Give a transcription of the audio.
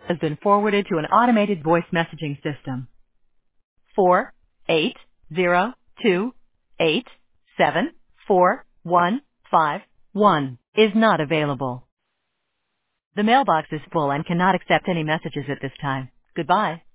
has been forwarded to an automated voice messaging system. 48028741551 is not available. The mailbox is full and cannot accept any messages at this time. Goodbye.